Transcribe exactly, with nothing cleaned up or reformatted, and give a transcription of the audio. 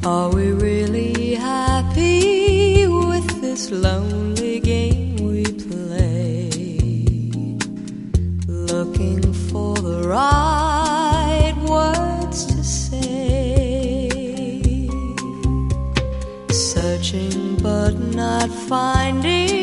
Are we really happy with this lonely game we play? Looking for the right words to say, searching but not finding